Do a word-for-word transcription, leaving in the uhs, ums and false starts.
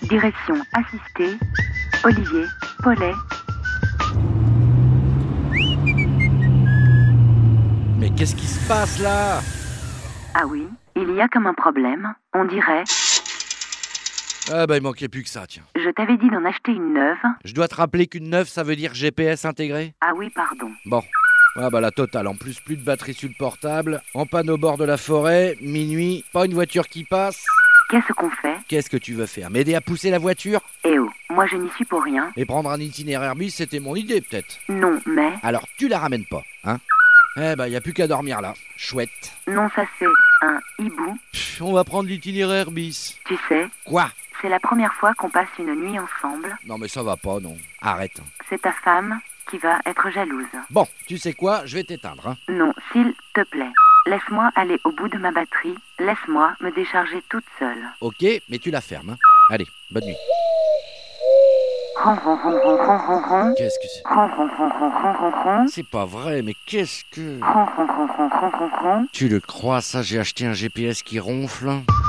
Direction assistée, Olivier Paulet. Mais qu'est-ce qui se passe là? Ah oui, il y a comme un problème, on dirait. Ah bah il manquait plus que ça, tiens. Je t'avais dit d'en acheter une neuve. Je dois te rappeler qu'une neuve, ça veut dire G P S intégré? Ah oui, pardon. Bon. Ah bah la totale, en plus plus de batterie sur le portable, en panne au bord de la forêt, minuit, pas une voiture qui passe. Qu'est-ce qu'on fait? Qu'est-ce que tu veux faire? M'aider à pousser la voiture? Eh oh, moi je n'y suis pour rien. Et prendre un itinéraire bis, c'était mon idée peut-être. Non, mais... Alors tu la ramènes pas, hein? Eh bah y a plus qu'à dormir là, chouette. Non, ça c'est un hibou. Pff, on va prendre l'itinéraire bis. Tu sais, Quoi? c'est la première fois qu'on passe une nuit ensemble. Non mais ça va pas, non. Arrête. C'est ta femme qui va être jalouse. Bon, tu sais quoi? Je vais t'éteindre, hein. Non, s'il te plaît. Laisse-moi aller au bout de ma batterie. Laisse-moi me décharger toute seule. Ok, mais tu la fermes, hein. Allez, bonne nuit. Ron, ron, ron, ron, ron, ron, ron. Qu'est-ce que c'est? Ron, ron, ron, ron, ron, ron, ron. C'est pas vrai, mais qu'est-ce que... Ron, ron, ron, ron, ron, ron, ron. Tu le crois ça? J'ai acheté un G P S qui ronfle.